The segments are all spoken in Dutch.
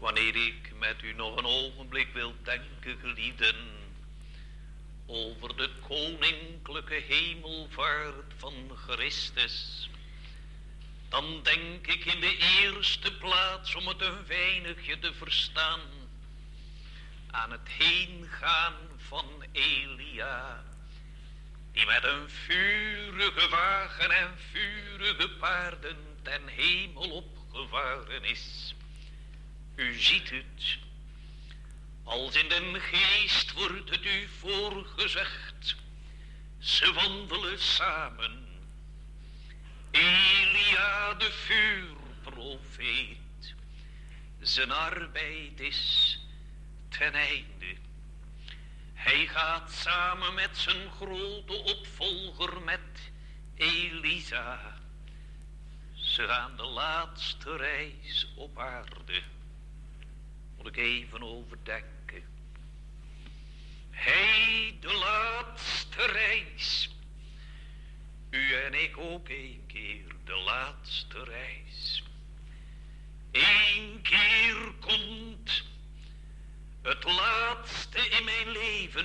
Wanneer ik met u nog een ogenblik wil denken, geliefden, over de koninklijke hemelvaart van Christus, dan denk ik in de eerste plaats, om het een weinigje te verstaan, aan het heengaan van Elia, die met een vurige wagen en vurige paarden ten hemel opgevaren is. U ziet het, als in den geest wordt het u voorgezegd, ze wandelen samen. Elia de vuurprofeet, zijn arbeid is ten einde. Hij gaat samen met zijn grote opvolger, met Elisa. Ze gaan de laatste reis op aarde. Moet ik even overdenken. Hij, de laatste reis. U en ik ook een keer, de laatste reis. Eén keer komt het laatste in mijn leven.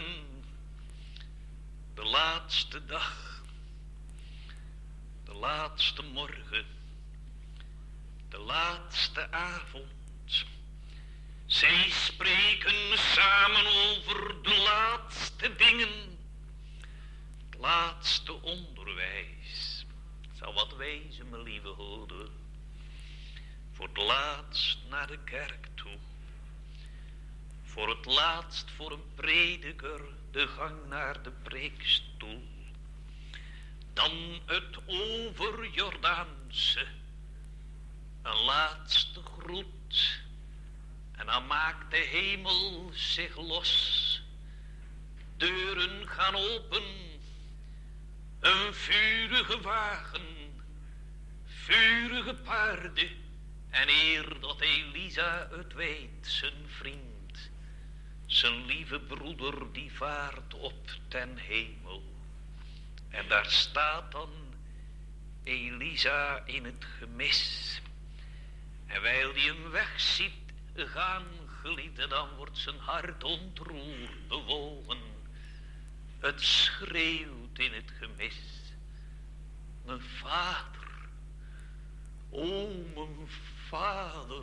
De laatste dag. De laatste morgen. De laatste avond. Zij spreken samen over de laatste dingen. Het laatste onderwijs. Het zal wat wezen, mijn lieve hoeder. Voor het laatst naar de kerk toe. Voor het laatst voor een prediker de gang naar de preekstoel. Dan het overjordaanse. Een laatste groet. En dan maakt de hemel zich los. Deuren gaan open. Een vurige wagen. Vurige paarden. En eer dat Elisa het weet, zijn vriend, zijn lieve broeder, die vaart op ten hemel. En daar staat dan Elisa in het gemis. En wijl die hem weg ziet gaan, geliefde, dan wordt zijn hart ontroerd, bewogen. Het schreeuwt in het gemis. Mijn vader, o mijn vader,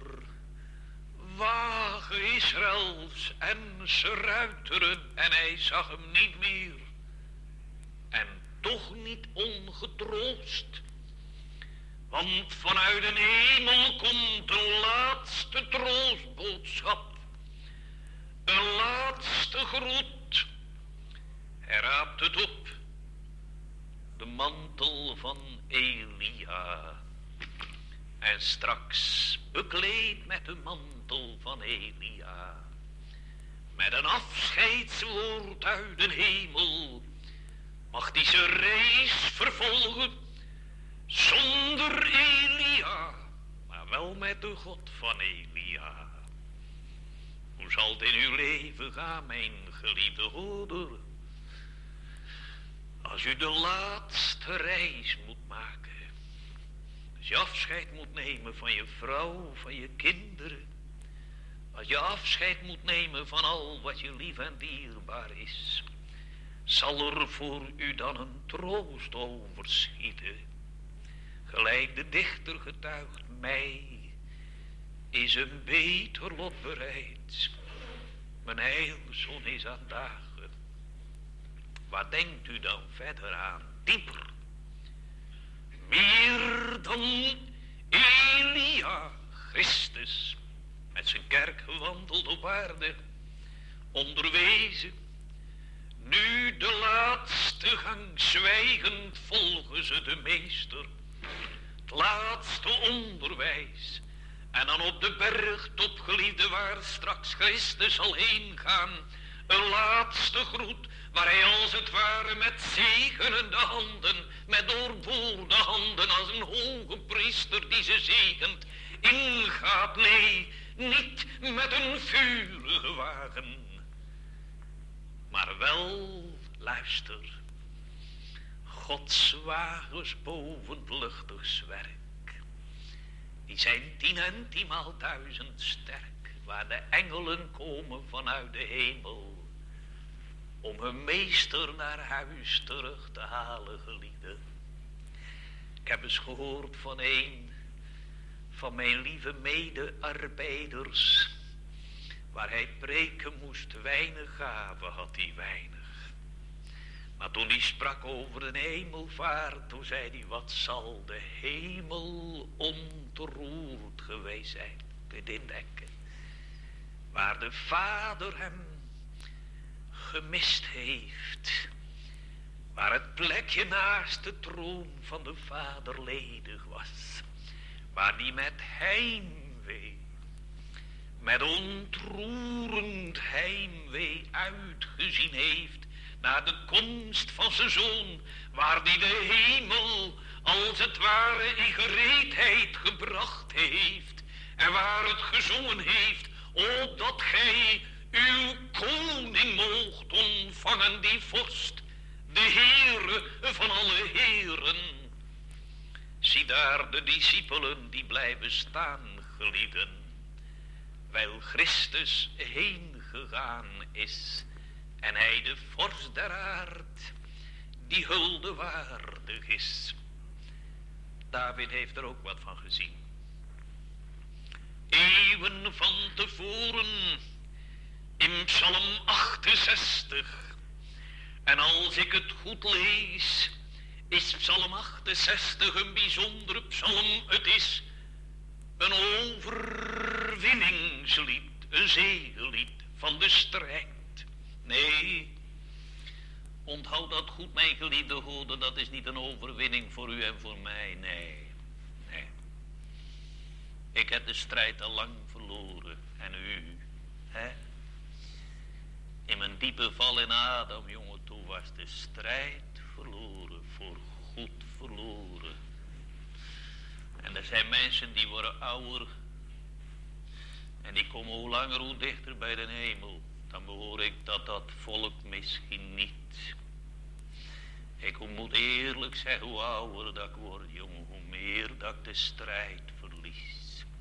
wagen Israëls en ze ruiteren, en hij zag hem niet meer. En toch niet ongetroost. Want vanuit de hemel komt een laatste troostboodschap. Een laatste groet. Hij raapt het op. De mantel van Elia. En straks bekleed met de mantel van Elia. Met een afscheidswoord uit de hemel. Mag die zijn reis vervolgen. Zonder Elia, maar wel met de God van Elia. Hoe zal het in uw leven gaan, mijn geliefde hoeder? Als u de laatste reis moet maken. Als je afscheid moet nemen van je vrouw, van je kinderen. Als je afscheid moet nemen van al wat je lief en dierbaar is. Zal er voor u dan een troost overschieten. Gelijk de dichter getuigt, mij is een beter lot bereid. Mijn heilzon is aan dagen. Waar denkt u dan verder aan? Dieper. Meer dan Elia, Christus, met zijn kerk gewandeld op aarde, onderwezen. Nu de laatste gang zwijgend volgen ze de meester. Het laatste onderwijs. En dan op de bergtop, geliefde, waar straks Christus zal heen gaan. Een laatste groet, waar hij als het ware met zegenende handen, met doorboorde handen als een hoge priester die ze zegent, ingaat. Nee, niet met een vurige wagen. Maar wel, luister, Gods wagens boven luchtig zwerk. Die zijn 10 en 10 maal 1000 sterk. waar de engelen komen vanuit de hemel om hun meester naar huis terug te halen, geliefde. Ik heb eens gehoord van een van mijn lieve mede-arbeiders, waar hij preken moest, weinig gaven had hij weinig. Maar toen hij sprak over de hemelvaart, toen zei hij, wat zal de hemel ontroerd geweest zijn. Kun je dit indenken? Waar de Vader hem gemist heeft. Waar het plekje naast de troon van de Vader ledig was. Waar die met heimwee, met ontroerend heimwee uitgezien heeft naar de komst van zijn zoon, waar die de hemel als het ware in gereedheid gebracht heeft, en waar het gezongen heeft, opdat gij uw koning moogt ontvangen, die vorst, de Heere van alle heren. Zie daar de discipelen die blijven staan, gelieden, wijl Christus heen gegaan is en hij de vorst der aard die hulde waardig is. David heeft er ook wat van gezien. Eeuwen van tevoren in Psalm 68. En als ik het goed lees, is Psalm 68 een bijzondere psalm. Het is een overwinningslied, een zegelied van de strijd. Nee, onthoud dat goed, mijn geliefde goden, dat is niet een overwinning voor u en voor mij, nee. Ik heb de strijd al lang verloren, en u, hè? In mijn diepe val in Adam, jongen, toen was de strijd verloren, voor goed verloren. En er zijn mensen die worden ouder en die komen hoe langer hoe dichter bij de hemel. Dan behoor ik dat volk misschien niet. Ik moet eerlijk zeggen, hoe ouder dat ik word, jongen, hoe meer dat ik de strijd verlies.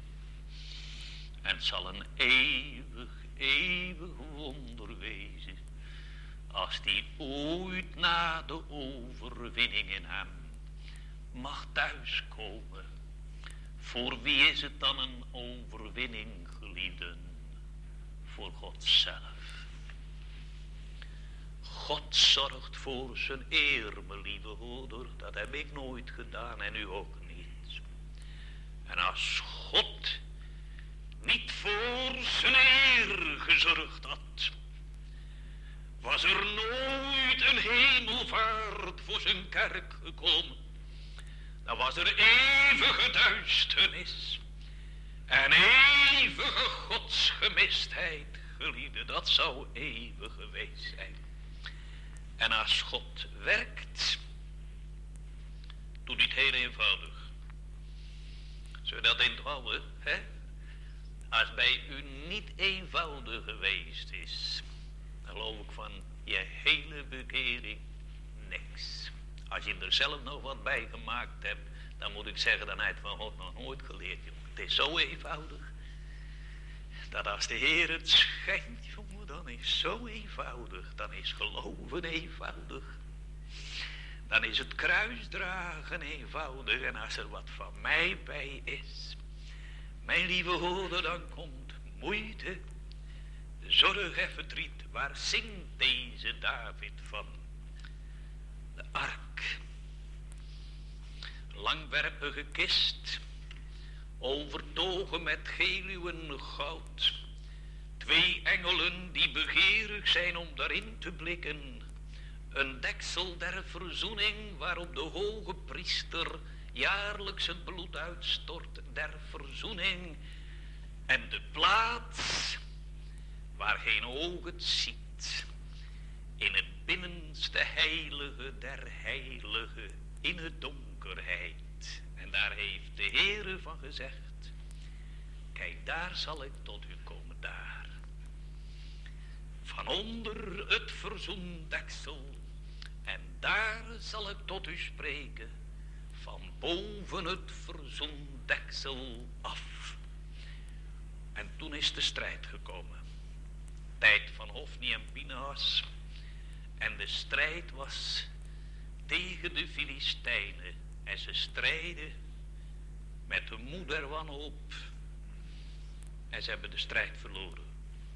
En het zal een eeuwig wonder wezen, als die ooit na de overwinning in hem mag thuiskomen. Voor wie is het dan een overwinning, geliefden? Voor God zelf. God zorgt voor zijn eer, mijn lieve hoeder. Dat heb ik nooit gedaan en u ook niet. En als God niet voor zijn eer gezorgd had, was er nooit een hemelvaart voor zijn kerk gekomen. Dan was er eeuwige duisternis en eeuwige godsgemistheid, geliefde, dat zou eeuwig geweest zijn. En als God werkt, doet hij het heel eenvoudig. Zullen we dat introuwen, hè? Als bij u niet eenvoudig geweest is, dan geloof ik van je hele bekering niks. Als je er zelf nog wat bij gemaakt hebt, dan moet ik zeggen, dan heb je het van God nog nooit geleerd, jongen. Het is zo eenvoudig, dat als de Heer het schenkt, jongen, dan is het zo eenvoudig. Dan is geloven eenvoudig. Dan is het kruisdragen eenvoudig. En als er wat van mij bij is, mijn lieve hoeder, dan komt moeite, zorg en verdriet. Waar zingt deze David van? De ark. Langwerpige kist, overtogen met geluwen goud. 2 engelen die begeerig zijn om daarin te blikken. Een deksel der verzoening waarop de hoge priester jaarlijks het bloed uitstort der verzoening. En de plaats waar geen oog het ziet. In het binnenste heilige der heiligen, in het donkerheid. En daar heeft de Heere van gezegd, kijk, daar zal ik tot u komen, daar. Van onder het verzoendeksel, en daar zal ik tot u spreken, van boven het verzoendeksel af. En toen toen is de strijd gekomen. Tijd van Hofni en Pinhas. En de strijd was tegen de Filistijnen. En ze strijden met de moed der wanhoop. En ze hebben de strijd verloren.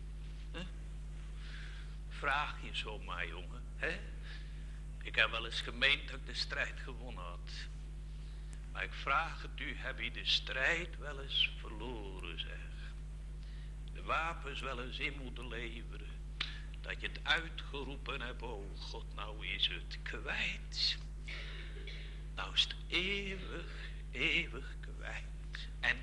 Vraag je zomaar, jongen. Ik heb wel eens gemeend dat ik de strijd gewonnen had. Maar ik vraag het u, heb je de strijd wel eens verloren, zeg. De wapens wel eens in moeten leveren. Dat je het uitgeroepen hebt, oh God, nou is het kwijt. Nou is het eeuwig kwijt. En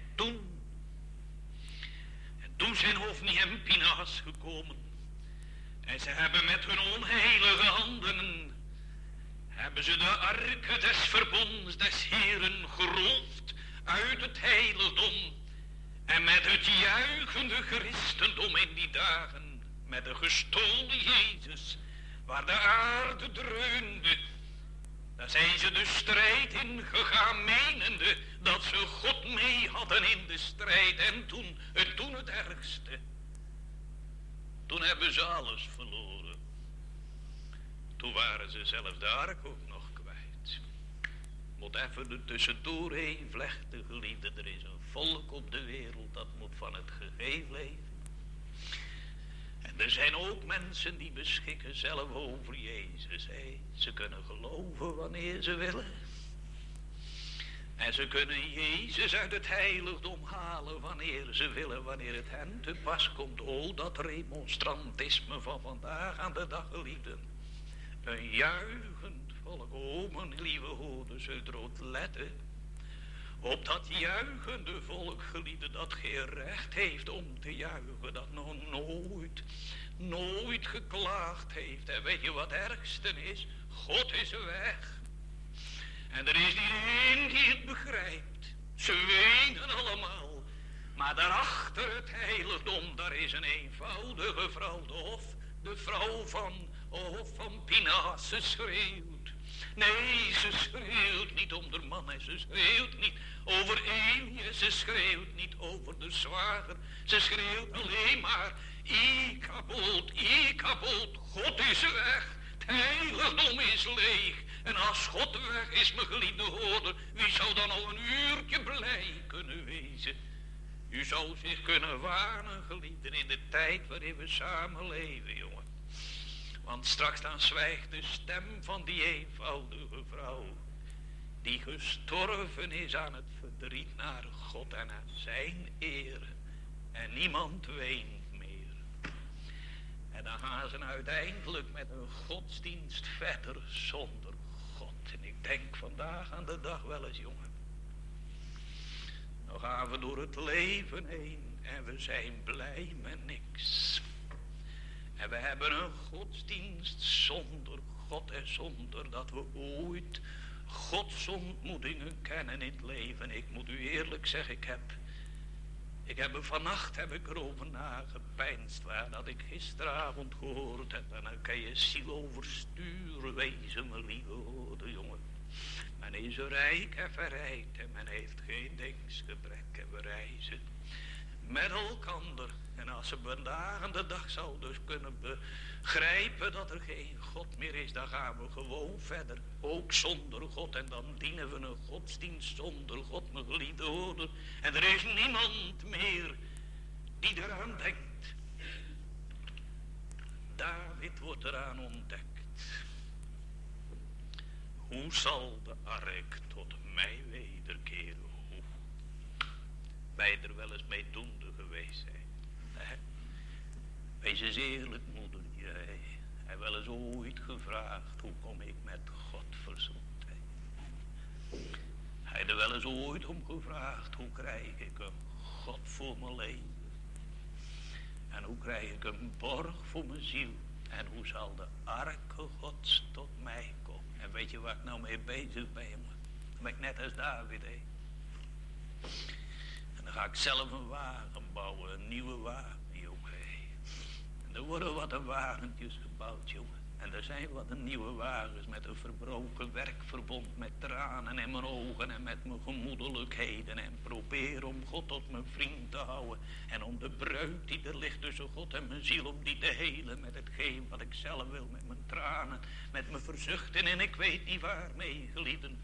toen zijn Hofni en Pinhas gekomen. En ze hebben met hun onheilige handen, hebben ze de arken des verbonds des Heeren geroofd uit het heiligdom. En met het juichende christendom in die dagen, met de gestolen Jezus, waar de aarde dreunde, daar zijn ze de strijd ingegaan, menende dat ze God mee hadden in de strijd. En toen het ergste. Toen hebben ze alles verloren. Toen waren ze zelfs de ark ook nog kwijt. Moet even er tussendoor heen vlechten, geliefde. Er is een volk op de wereld dat moet van het gegeven leven. En er zijn ook mensen die beschikken zelf over Jezus. Ze kunnen geloven wanneer ze willen. En ze kunnen Jezus uit het heiligdom halen wanneer ze willen, wanneer het hen te pas komt. Oh, dat remonstrantisme van vandaag aan de dag, geliefden. Een juichend volk, oh mijn lieve hoorders, zult erop letten. Op dat juichende volk, geliefden, dat geen recht heeft om te juichen, dat nog nooit geklaagd heeft. En weet je wat het ergste is? God is weg. En er is niet één die het begrijpt. Ze wenen allemaal. Maar daarachter het heiligdom, daar is een eenvoudige vrouw, de vrouw van Pinhas. Ze schreeuwt. Nee, ze schreeuwt niet om de man en ze schreeuwt niet over Elie. Ze schreeuwt niet over de zwager. Ze schreeuwt alleen maar, ik kaboot, God is weg. Het heiligdom is leeg. En als God weg is, mijn geliefde hoorder, wie zou dan al een uurtje blij kunnen wezen? U zou zich kunnen warnen, geliefden, in de tijd waarin we samen leven, jongen. Want straks dan zwijgt de stem van die eenvoudige vrouw, die gestorven is aan het verdriet naar God en aan zijn eer. En niemand weent meer. En dan gaan ze uiteindelijk met een godsdienst verder zonder God. En ik denk vandaag aan de dag wel eens, jongen. Dan gaan we door het leven heen en we zijn blij met niks. En we hebben een godsdienst zonder God en zonder dat we ooit Gods ontmoetingen kennen in het leven. Ik moet u eerlijk zeggen, vannacht heb ik erover nagepeinsd, waar dat ik gisteravond gehoord heb. En dan kan je ziel oversturen wezen, mijn lieve hoorde, jongen. Men is rijk en verrijkt en men heeft geen dingsgebrek en we reizen met elkander. En als ze vandaag aan de dag zouden kunnen begrijpen dat er geen God meer is, dan gaan we gewoon verder, ook zonder God. En dan dienen we een godsdienst zonder God, mijn geliefde hoorder. En er is niemand meer die eraan denkt. David wordt eraan ontdekt. Hoe zal de ark tot mij wederkeren? Hoe? Wij er wel eens mee doende geweest zijn. Wees eens eerlijk, moeder. Jij hebt wel eens ooit gevraagd, hoe kom ik met God verzoend? Hij heeft er wel eens ooit om gevraagd, hoe krijg ik een God voor mijn leven? En hoe krijg ik een borg voor mijn ziel? En hoe zal de arke Gods tot mij komen? En weet je waar ik nou mee bezig ben, jongen? Dan ben ik net als David, hè. En dan ga ik zelf een wagen bouwen, een nieuwe wagen, jongen. En er worden wat een wagentjes gebouwd, jongen. En er zijn wat een nieuwe wagens met een verbroken werkverbond, met tranen in mijn ogen en met mijn gemoedelijkheden. En probeer om God tot mijn vriend te houden. En om de breuk die er ligt tussen God en mijn ziel, om die te helen met hetgeen wat ik zelf wil. Met mijn tranen, met mijn verzuchten en ik weet niet waarmee, geliefden.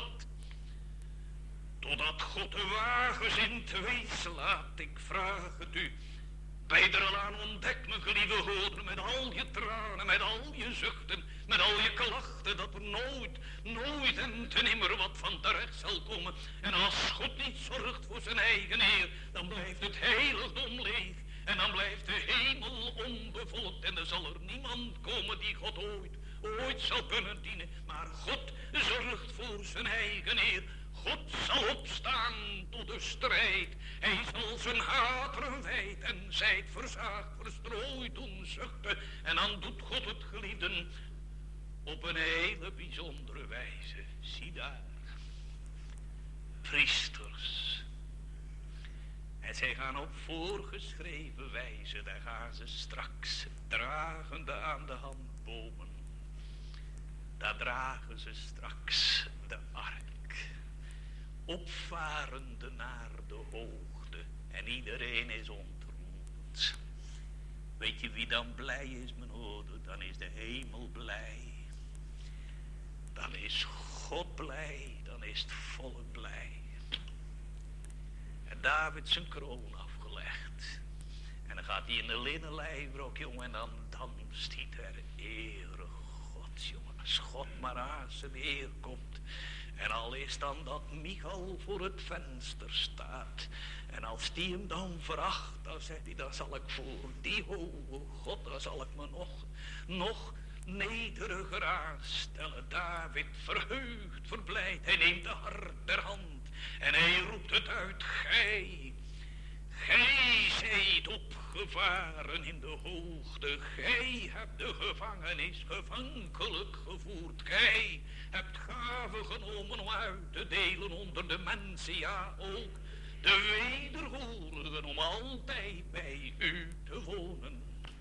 Totdat God de wagens in twee slaat. Ik vraag het u. Bij er al aan ontdek, mijn geliefde hoorder, met al je tranen, met al je zuchten, met al je klachten, dat er nooit en ten nimmer wat van terecht zal komen. En als God niet zorgt voor zijn eigen eer, dan blijft het heiligdom leeg. En dan blijft de hemel onbevolkt en er zal er niemand komen die God ooit zal kunnen dienen. Maar God zorgt voor zijn eigen eer. God zal opstaan tot de strijd. Hij zal zijn hateren wijd en zijt verzaagd, verstrooid doen zuchten. En dan doet God het, geliefden, op een hele bijzondere wijze. Zie daar, priesters. En zij gaan op voorgeschreven wijze, daar gaan ze straks dragende aan de hand bomen. Daar dragen ze straks de ark. Opvarende naar de hoogte. En iedereen is ontroerd. Weet je wie dan blij is, mijn hoorder? Dan is de hemel blij. Dan is God blij. Dan is het volk blij. En David zijn kroon afgelegd. En dan gaat hij in de linnen lijfrok, jongen. En dan stiet er Heere God, jongen. Als God maar aan zijn eer komt. En al is dan dat Michal voor het venster staat. En als die hem dan veracht, dan zegt hij, dan zal ik voor die hoge God, dan zal ik me nog nederiger aanstellen. David verheugd, verblijd, hij neemt de hart ter hand. En hij roept het uit, gij zijt opgevaren in de hoogte. Gij hebt de gevangenis gevankelijk gevoerd. Gij hebt gaven genomen om uit te delen onder de mensen. Ja, ook de wederhorigen om altijd bij u te wonen.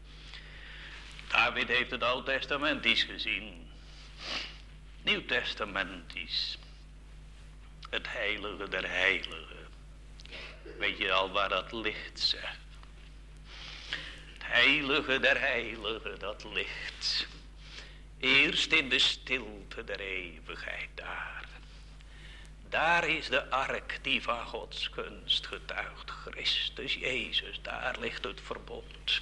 David heeft het Oud-testamentisch gezien. Nieuw-testamentisch. Het heilige der heiligen. Weet je al waar dat ligt, zeg? Het heilige der heiligen, dat ligt. Eerst in de stilte der eeuwigheid daar. Daar is de ark die van Gods gunst getuigt. Christus Jezus, daar ligt het verbond.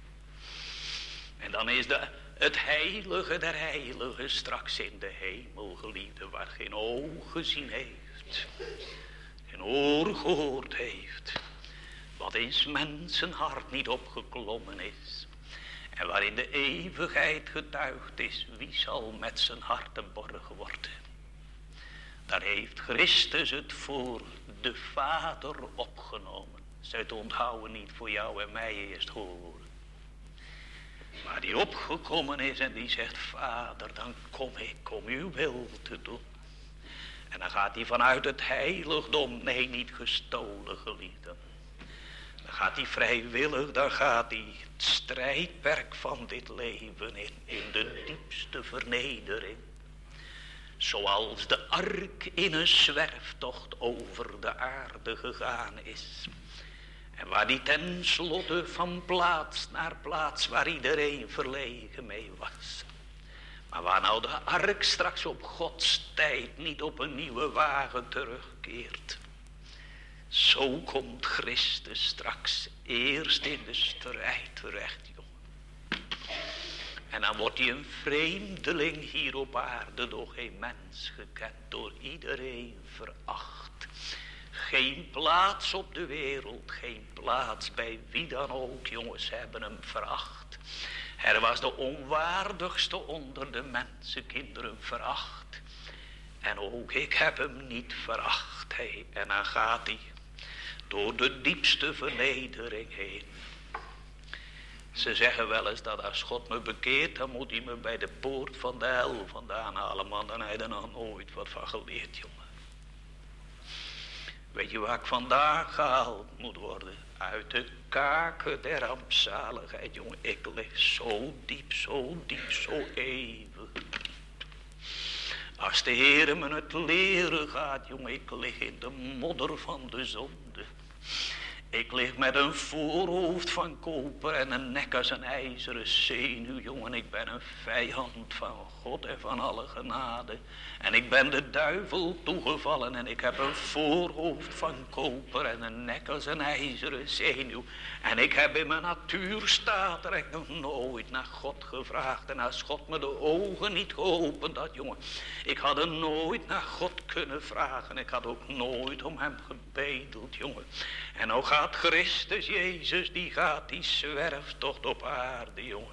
En dan is het heilige der heiligen straks in de hemel, geliefde, waar geen oog gezien heeft. Geen oor gehoord heeft. Wat in 's mensen hart niet opgeklommen is. En waarin de eeuwigheid getuigd is, wie zal met zijn hart een borg worden. Daar heeft Christus het voor de Vader opgenomen. Zij het onthouden niet voor jou en mij eerst horen. Maar die opgekomen is en die zegt, Vader, dan kom ik om uw wil te doen. En dan gaat hij vanuit het heiligdom, nee, niet gestolen, geliefden. Dan gaat hij vrijwillig, dan gaat hij het strijdperk van dit leven in de diepste vernedering. Zoals de ark in een zwerftocht over de aarde gegaan is. En waar die tenslotte van plaats naar plaats, waar iedereen verlegen mee was. Maar waar nou de ark straks op Gods tijd niet op een nieuwe wagen terugkeert. Zo komt Christus straks eerst in de strijd terecht, jongen. En dan wordt hij een vreemdeling hier op aarde, door geen mens gekend, door iedereen veracht. Geen plaats op de wereld, geen plaats bij wie dan ook, jongens, hebben hem veracht. Hij was de onwaardigste onder de mensenkinderen veracht. En ook ik heb hem niet veracht. En dan gaat hij door de diepste vernedering heen. Ze zeggen wel eens dat als God me bekeert, dan moet hij me bij de poort van de hel vandaan halen. Man, dan heb je er nog nooit wat van geleerd, jongen. Weet je waar ik vandaan gehaald moet worden? Uit de kaken der rampzaligheid, jongen. Ik lig zo diep, zo diep, zo eeuwig. Als de Heere me het leren gaat, jongen. Ik lig in de modder van de zonde. Ik lig met een voorhoofd van koper en een nek als een ijzeren zenuw, jongen. Ik ben een vijand van God en van alle genade. En ik ben de duivel toegevallen en ik heb een voorhoofd van koper en een nek als een ijzeren zenuw. En ik heb in mijn natuurstaat er echt nog nooit naar God gevraagd. En als God me de ogen niet geopend had, jongen. Ik had er nooit naar God kunnen vragen. Ik had ook nooit om hem gebedeld, jongen. En nou gaat Christus Jezus, die zwerftocht op aarde, jongen.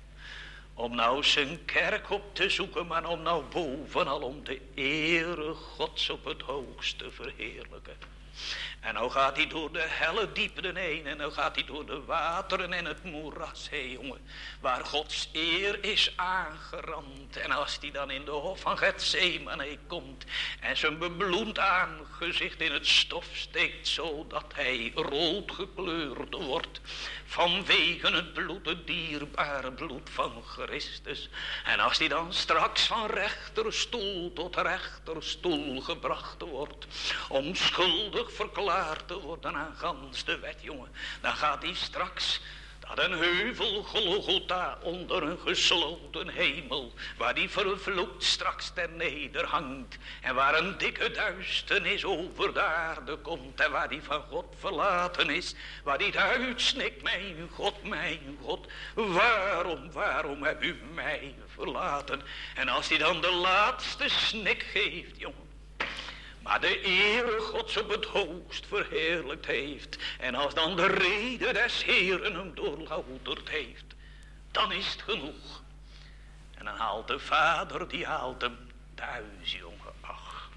Om nou zijn kerk op te zoeken, maar om nou bovenal om de ere Gods op het hoogste verheerlijken. En nou gaat hij door de helle diepten heen. En nou gaat hij door de wateren en het moeras heen, jongen. Waar Gods eer is aangerand. En als hij dan in de hof van Getsemane komt. En zijn bebloed aangezicht in het stof steekt. Zodat hij rood gekleurd wordt. Vanwege het bloed, het dierbare bloed van Christus. En als hij dan straks van rechterstoel tot rechterstoel gebracht wordt. Om schuldig verklaard te worden aan gans de wet, jongen. Dan gaat hij straks dat een heuvel Golgotha onder een gesloten hemel. Waar die vervloekt straks ten neder hangt. En waar een dikke duisternis over de aarde komt. En waar die van God verlaten is. Waar die uitsnikt, mijn God, waarom heb u mij verlaten? En als hij dan de laatste snik geeft, jongen. Maar de ere Gods op het hoogst verheerlijkt heeft. En als dan de rede des Heeren hem doorlouterd heeft. Dan is het genoeg. En dan haalt de vader, die haalt hem thuis, jongen. Ach.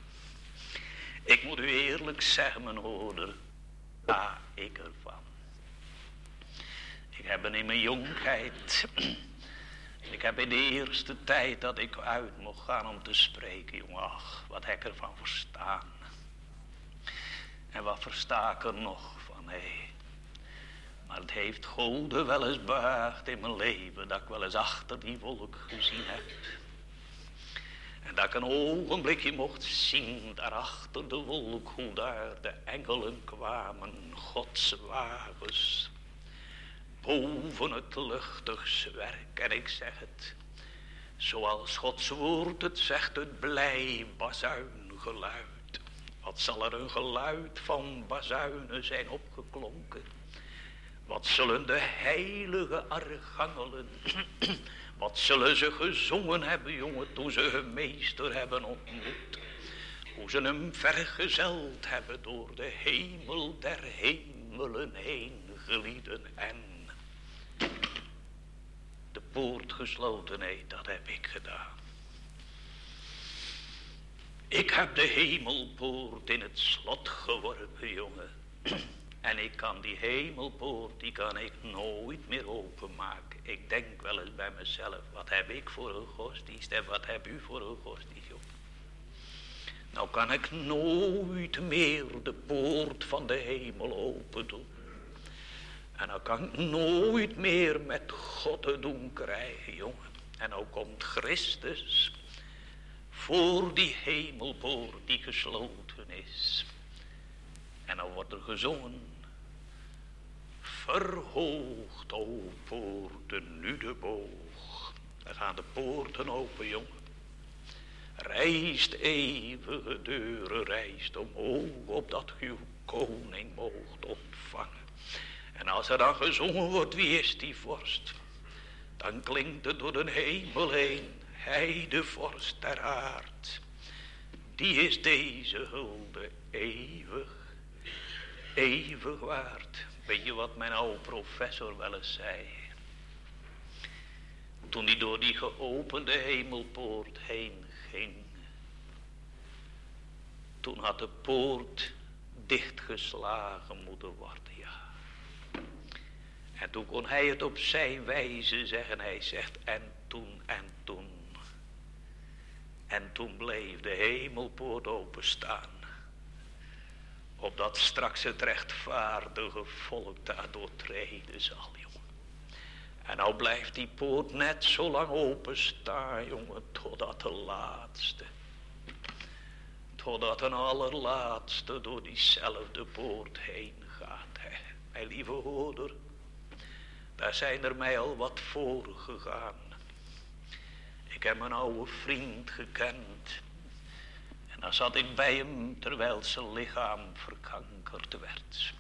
Ik moet u eerlijk zeggen, mijn hoorder. Daar ik ervan. Ik heb in mijn jonkheid. Ik heb in de eerste tijd dat ik uit mocht gaan om te spreken, jongen, ach, wat heb ik ervan verstaan. En wat versta ik er nog van, hé. Maar het heeft Gode wel eens behaagd in mijn leven, dat ik wel eens achter die wolk gezien heb. En dat ik een ogenblikje mocht zien, daarachter de wolk, hoe daar de engelen kwamen, Gods wagens. Boven het luchtig werk, en ik zeg het, zoals Gods woord het zegt, het blij bazuingeluid. Wat zal er een geluid van bazuinen zijn opgeklonken? Wat zullen de heilige archangelen, wat zullen ze gezongen hebben, jongen, toen ze hun meester hebben ontmoet? Hoe ze hem vergezeld hebben door de hemel der hemelen heen, gelieden, en de poort gesloten, nee, dat heb ik gedaan. Ik heb de hemelpoort in het slot geworpen, jongen. En ik kan die hemelpoort, die kan ik nooit meer openmaken. Ik denk wel eens bij mezelf, wat heb ik voor een godsdienst en wat heb u voor een godsdienst, jongen. Nou kan ik nooit meer de poort van de hemel open doen. En dan kan ik nooit meer met God te doen krijgen, jongen. En nou komt Christus voor die hemelpoort die gesloten is. En dan wordt er gezongen. Verhoogd, o poorten, nu de boog. Dan gaan de poorten open, jongen. Rijst eeuwige deuren, rijst omhoog, opdat ge uw koning moogt ontvangen. En als er dan gezongen wordt, wie is die vorst? Dan klinkt het door de hemel heen, hij de vorst der aard. Die is deze hulde eeuwig, eeuwig waard. Weet je wat mijn oude professor wel eens zei? Toen hij door die geopende hemelpoort heen ging. Toen had de poort dichtgeslagen moeten worden, ja. En toen kon hij het op zijn wijze zeggen. Hij zegt, en toen, en toen. En toen bleef de hemelpoort openstaan. Opdat straks het rechtvaardige volk daar doortreden zal, jongen. En nou blijft die poort net zo lang openstaan, jongen, totdat de laatste. Totdat een allerlaatste door diezelfde poort heen gaat. Hè. Mijn lieve hoorder, daar zijn er mij al wat voor gegaan. Ik heb mijn oude vriend gekend. En dan zat ik bij hem terwijl zijn lichaam verkankerd werd.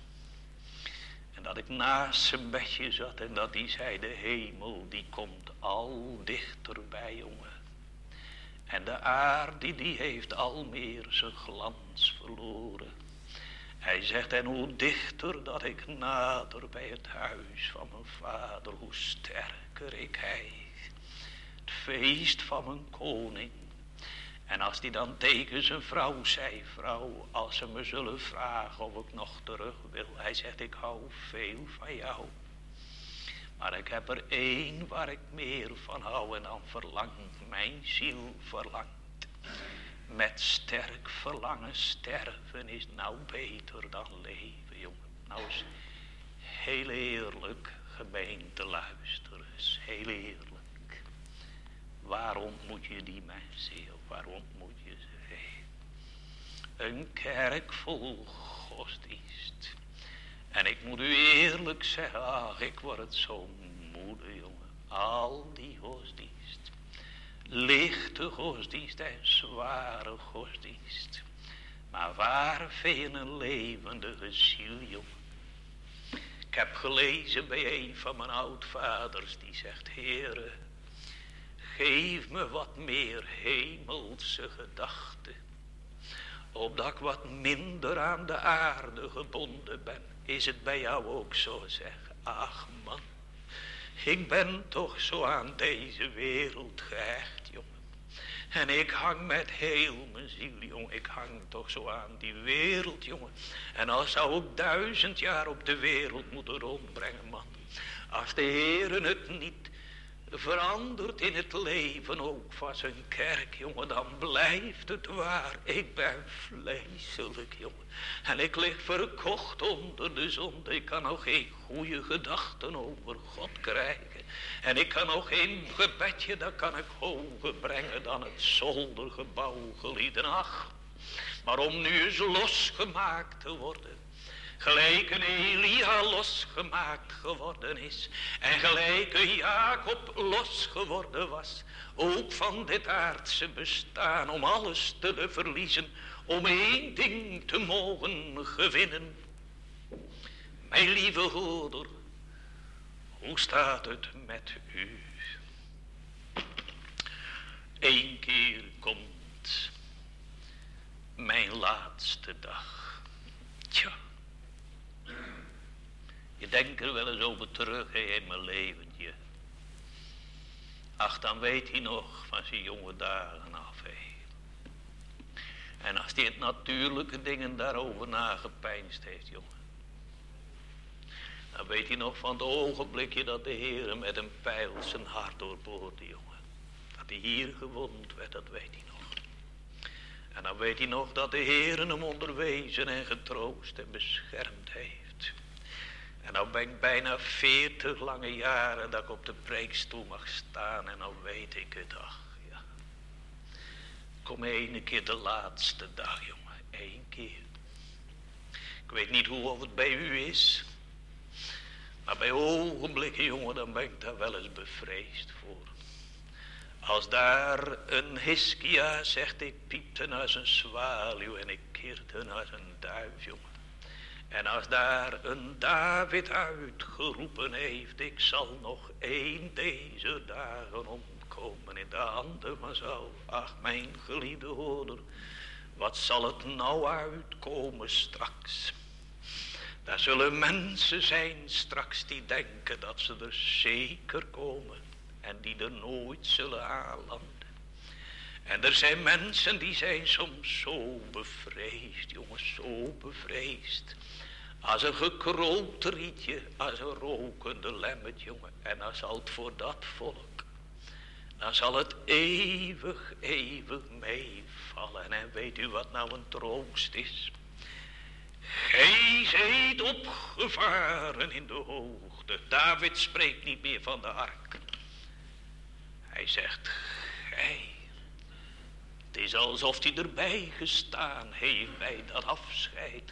En dat ik naast zijn bedje zat en dat hij zei, de hemel die komt al dichterbij, jongen. En de aarde die heeft al meer zijn glans verloren. Hij zegt, en hoe dichter dat ik nader bij het huis van mijn vader, hoe sterker ik hijg. Het feest van mijn koning. En als die dan tegen zijn vrouw zei, vrouw, als ze me zullen vragen of ik nog terug wil. Hij zegt, ik hou veel van jou. Maar ik heb er één waar ik meer van hou en dan verlangt, mijn ziel verlangt. Met sterk verlangen sterven is nou beter dan leven, jongen. Nou is heel eerlijk, gemeente, luisteren, is heel eerlijk. Waar ontmoet je die mensen? Waar ontmoet je ze? Een kerk vol godsdienst. En ik moet u eerlijk zeggen, ach, ik word het zo moede, jongen. Al die godsdienst. Lichte godsdienst en zware godsdienst. Maar waar vind je een levendige ziel, jongen? Ik heb gelezen bij een van mijn oudvaders die zegt, Heere, geef me wat meer hemelse gedachten. Opdat ik wat minder aan de aarde gebonden ben. Is het bij jou ook zo, zeg? Ach man, ik ben toch zo aan deze wereld gehecht, jongen. En ik hang met heel mijn ziel, jongen. Ik hang toch zo aan die wereld, jongen. En al zou ik 1000 jaar op de wereld moeten rondbrengen, man. Als de Heere het niet verandert in het leven ook van zijn kerk, jongen, dan blijft het waar. Ik ben vleeselijk, jongen. En ik lig verkocht onder de zonde. Ik kan nog geen goede gedachten over God krijgen. En ik kan nog geen gebedje, dat kan ik hoger brengen dan het zoldergebouw gelieden. Ach, maar om nu eens losgemaakt te worden. Gelijk een Elia losgemaakt geworden is. En gelijk een Jacob losgeworden was. Ook van dit aardse bestaan. Om alles te verliezen. Om één ding te mogen gewinnen. Mijn lieve hoorder. Hoe staat het met u? Eén keer komt mijn laatste dag. Tja. Je denkt er wel eens over terug in mijn leventje. Ach, dan weet hij nog van zijn jonge dagen af. En als hij het natuurlijke dingen daarover nagepeinsd heeft, jongen. Dan weet hij nog van het ogenblikje dat de Heere met een pijl zijn hart doorboorde, jongen. Dat hij hier gewond werd, dat weet hij nog. En dan weet hij nog dat de Heere hem onderwezen en getroost en beschermd heeft. En nou ben ik bijna 40 lange jaren dat ik op de preekstoel mag staan. En nou weet ik het, ach ja. Kom één keer de laatste dag, jongen. 1 keer. Ik weet niet hoe het bij u is. Maar bij ogenblikken, jongen, dan ben ik daar wel eens bevreesd voor. Als daar een Hiskia zegt, ik piepte naar zijn zwaluw en ik kirde naar zijn duif, jongen. En als daar een David uitgeroepen heeft, ik zal nog 1 deze dagen omkomen in de handen van Saul. Ach, mijn geliefde hoorder, wat zal het nou uitkomen straks? Daar zullen mensen zijn straks die denken dat ze er zeker komen en die er nooit zullen aanlanden. En er zijn mensen die zijn soms zo bevreesd, jongens, zo bevreesd. Als een gekroond rietje, als een rokende lemmet, jongen. En dan zal het voor dat volk, dan zal het eeuwig, eeuwig meevallen. En weet u wat nou een troost is? Gij zijt opgevaren in de hoogte. David spreekt niet meer van de ark. Hij zegt, gij. Het is alsof hij erbij gestaan heeft bij dat afscheid.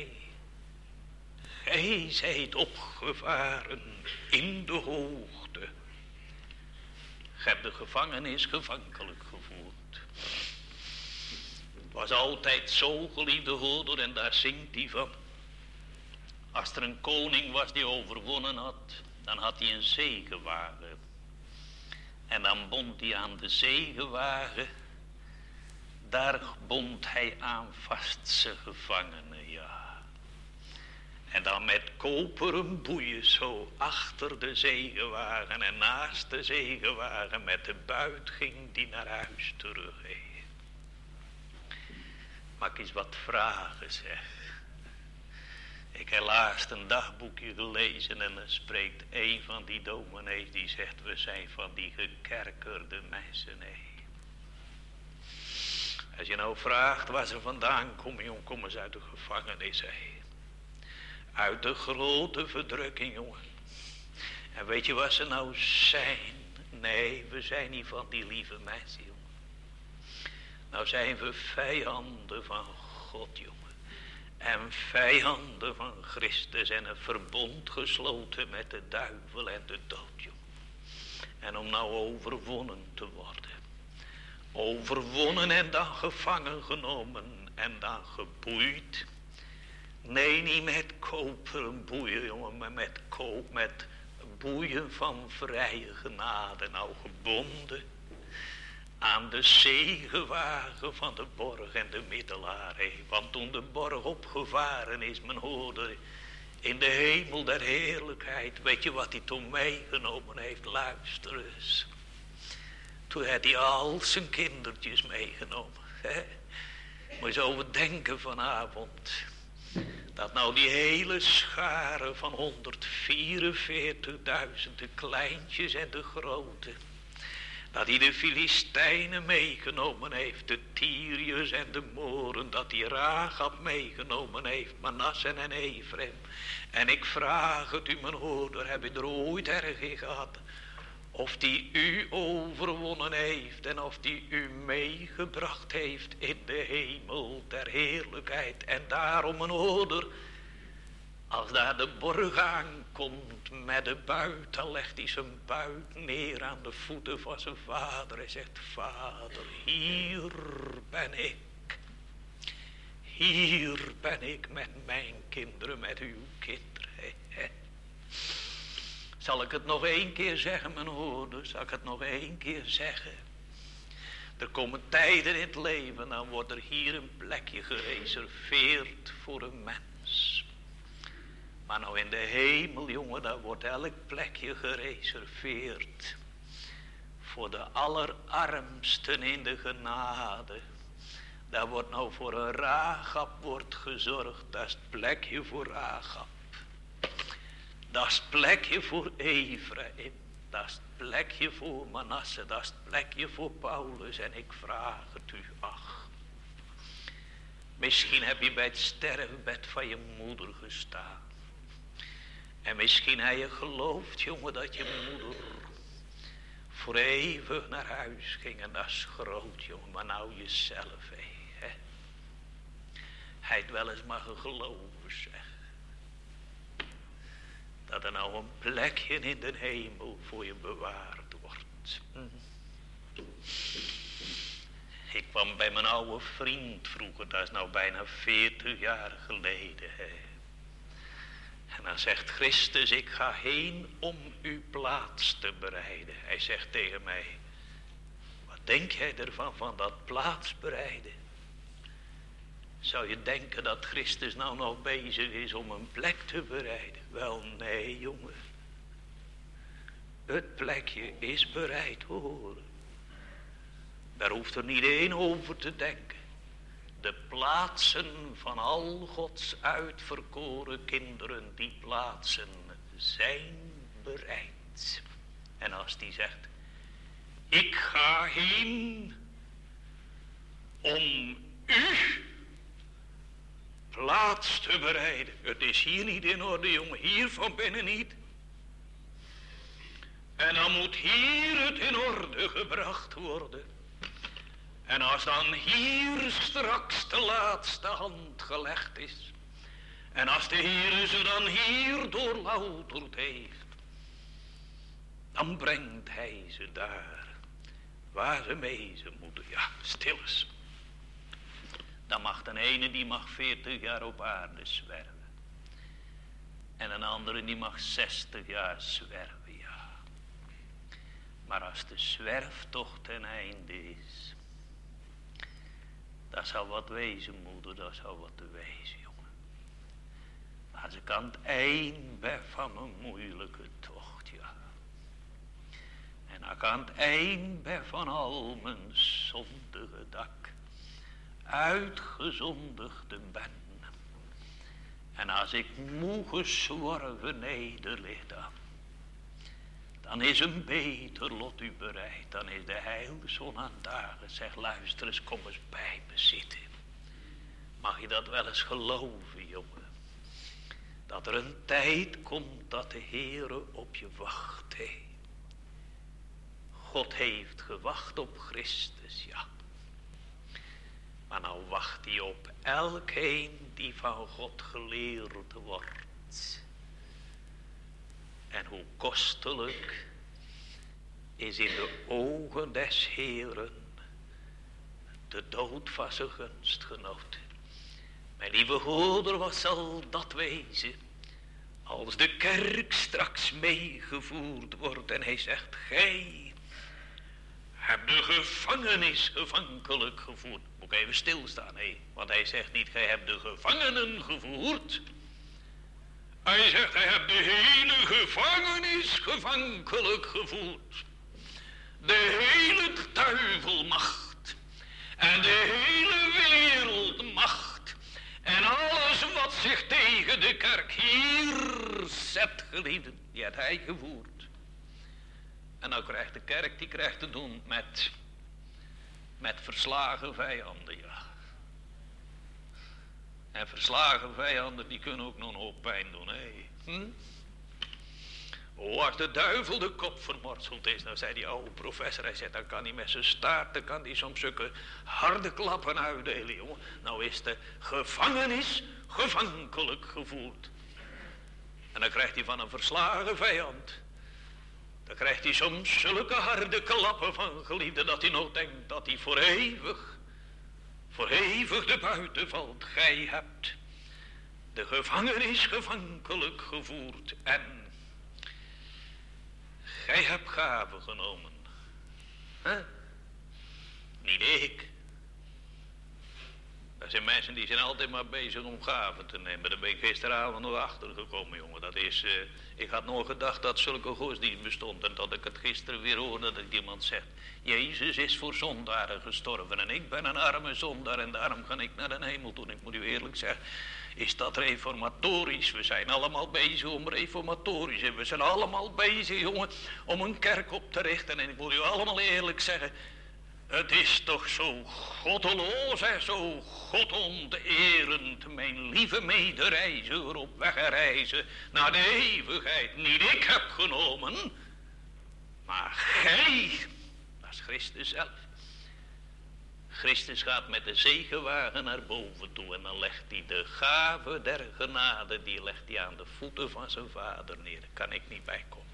Gij zijt opgevaren in de hoogte. Gij hebt de gevangenis gevankelijk gevoerd. Het was altijd zo, geliefde hoorder, en daar zingt hij van. Als er een koning was die overwonnen had, dan had hij een zegenwagen. En dan bond hij aan de zegenwagen, daar bond hij aan vast zijn gevangenen, ja. En dan met koperen boeien zo achter de zegenwagen en naast de zegenwagen met de buit ging die naar huis terug. Mag ik eens wat vragen, zeg. Ik heb laatst een dagboekje gelezen en dan spreekt een van die dominees die zegt, we zijn van die gekerkerde mensen, nee. Als je nou vraagt waar ze vandaan komen, jongen, komen ze uit de gevangenis, hé. Uit de grote verdrukking, jongen. En weet je wat ze nou zijn? Nee, we zijn niet van die lieve mensen, jongen. Nou zijn we vijanden van God, jongen. En vijanden van Christus en een verbond gesloten met de duivel en de dood, jongen. En om nou overwonnen te worden. Overwonnen en dan gevangen genomen en dan geboeid. Nee, niet met koperen boeien, jongen, maar met boeien van vrije genade. Nou gebonden aan de zegenwagen van de borg en de middelaar. Want toen de borg opgevaren is, men hoorde in de hemel der heerlijkheid. Weet je wat hij toen meegenomen heeft? Luister eens. Toen had hij al zijn kindertjes meegenomen. Hè? Moet je zo overdenken vanavond. Dat nou die hele schare van 144.000, de kleintjes en de grote. Dat hij de Filistijnen meegenomen heeft, de Tyriërs en de Moren. Dat hij Rahab meegenomen heeft, Manasse en Ephraim. En ik vraag het u, mijn hoorder, heb je er ooit erg in gehad? Of die u overwonnen heeft en of die u meegebracht heeft in de hemel der heerlijkheid. En daarom, een hoorder, als daar de borg aankomt met de buit, dan legt hij zijn buit neer aan de voeten van zijn vader. Hij zegt, vader, hier ben ik. Hier ben ik met mijn kinderen, met uw kinderen. Zal ik het nog 1 keer zeggen, mijn hoorder? Zal ik het nog 1 keer zeggen? Er komen tijden in het leven, dan wordt er hier een plekje gereserveerd voor een mens. Maar nou in de hemel, jongen, daar wordt elk plekje gereserveerd voor de allerarmsten in de genade. Daar wordt nou voor een Rahab wordt gezorgd, dat is het plekje voor Rahab. Dat is het plekje voor Ephraim. Dat is het plekje voor Manasse. Dat is het plekje voor Paulus. En ik vraag het u, ach. Misschien heb je bij het sterfbed van je moeder gestaan. En misschien heb je geloofd, jongen, dat je moeder voor eeuwig naar huis ging. En dat is groot, jongen. Maar nou jezelf, hè. Hij het wel eens mag geloven, zeg. Dat er nou een plekje in de hemel voor je bewaard wordt. Ik kwam bij mijn oude vriend vroeger, dat is nou bijna 40 jaar geleden. Hè. En dan zegt Christus, ik ga heen om uw plaats te bereiden. Hij zegt tegen mij, wat denk jij ervan, van dat plaats bereiden? Zou je denken dat Christus nou nog bezig is om een plek te bereiden? Wel, nee, jongen. Het plekje is bereid, hoor. Daar hoeft er niet één over te denken. De plaatsen van al Gods uitverkoren kinderen, die plaatsen zijn bereid. En als die zegt, ik ga heen om u plaats te bereiden. Het is hier niet in orde, jongen, hier van binnen niet. En dan moet hier het in orde gebracht worden. En als dan hier straks de laatste hand gelegd is, en als de Heer ze dan hier doorlouterd heeft, dan brengt hij ze daar waar ze wezen moeten. Ja, stil eens. Dan mag de ene, die mag 40 jaar op aarde zwerven. En een andere, die mag 60 jaar zwerven, ja. Maar als de zwerftocht ten einde is, dat zou wat wezen, moeder, dat zou wat te wezen, jongen. Als ik aan het eind ben van mijn moeilijke tocht, ja. En als ik aan het eind ben van al mijn zondige dak, uitgezondigde ben. En als ik moe gezworven nederlig dan is een beter lot u bereid. Dan is de heilzon aan dagen. Zeg, luister eens, kom eens bij me zitten. Mag je dat wel eens geloven, jongen? Dat er een tijd komt dat de Heere op je wacht. He. God heeft gewacht op Christus, ja. Maar nou wacht hij op elkeen die van God geleerd wordt. En hoe kostelijk is in de ogen des Heeren de dood van zijn gunstgenoot. Mijn lieve hoorder, wat zal dat wezen als de kerk straks meegevoerd wordt en hij zegt, gij hebt de gevangenis gevankelijk gevoerd. Moet ik even stilstaan, want hij zegt niet, gij hebt de gevangenen gevoerd. Hij zegt, hij hebt de hele gevangenis gevankelijk gevoerd. De hele duivelmacht en de hele wereldmacht en alles wat zich tegen de kerk hier zet, geliefden, die heeft hij gevoerd. En dan krijgt de kerk, die krijgt te doen met verslagen vijanden, ja. En verslagen vijanden, die kunnen ook nog een hoop pijn doen, hè. Oh, als de duivel de kop vermorzeld is, nou zei die oude professor, hij zegt, dan kan hij met zijn staart, dan kan hij soms zulke harde klappen uitdelen, jongen. Nou is de gevangenis gevankelijk gevoerd. En dan krijgt hij van een verslagen vijand, dan krijgt hij soms zulke harde klappen van geliefden, dat hij nog denkt dat hij voor eeuwig de buiten valt. Gij hebt de gevangenis gevankelijk gevoerd en gij hebt gaven genomen. Niet ik. Er zijn mensen die zijn altijd maar bezig om gaven te nemen. Daar ben ik gisteravond nog achter gekomen, jongen. Dat is, ik had nooit gedacht dat zulke godsdienst bestond. En dat ik het gisteren weer hoorde dat iemand zegt, Jezus is voor zondaren gestorven en ik ben een arme zondaar en daarom ga ik naar de hemel toe. Ik moet u eerlijk zeggen, is dat reformatorisch? We zijn allemaal bezig om reformatorisch en we zijn allemaal bezig, jongen, om een kerk op te richten. En ik moet u allemaal eerlijk zeggen, het is toch zo goddeloos en zo godonterend, mijn lieve medereiziger, op weg reizen naar de eeuwigheid. Niet ik heb genomen, maar gij, dat is Christus zelf. Christus gaat met de zegenwagen naar boven toe en dan legt hij de gave der genade, die legt hij aan de voeten van zijn vader neer. Daar kan ik niet bij komen.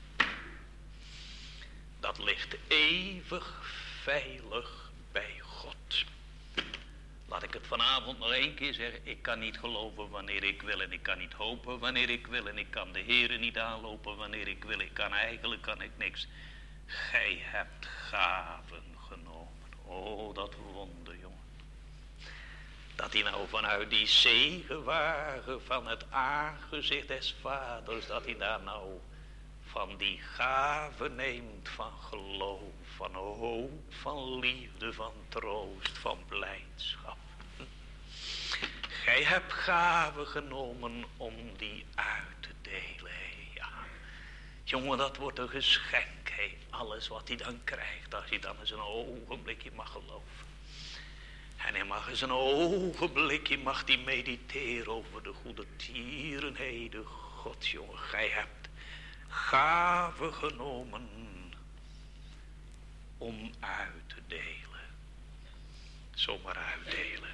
Dat ligt eeuwig veilig bij God. Laat ik het vanavond nog één keer zeggen. Ik kan niet geloven wanneer ik wil en ik kan niet hopen wanneer ik wil en ik kan de Heere niet aanlopen wanneer ik wil. Eigenlijk kan ik niks. Gij hebt gaven genomen. Oh, dat wonder, jongen. Dat hij nou vanuit die zegenwagen van het aangezicht des vaders, dat hij daar nou van die gave neemt van geloof, van hoop, van liefde, van troost, van blijdschap. Gij hebt gaven genomen om die uit te delen. Ja. Jongen, dat wordt een geschenk. Alles wat hij dan krijgt, als hij dan eens een ogenblikje mag geloven. En hij mag eens een ogenblikje mag die mediteren over de goede tierenheden. God, jongen, gij hebt gave genomen om uit te delen. Zomaar uitdelen.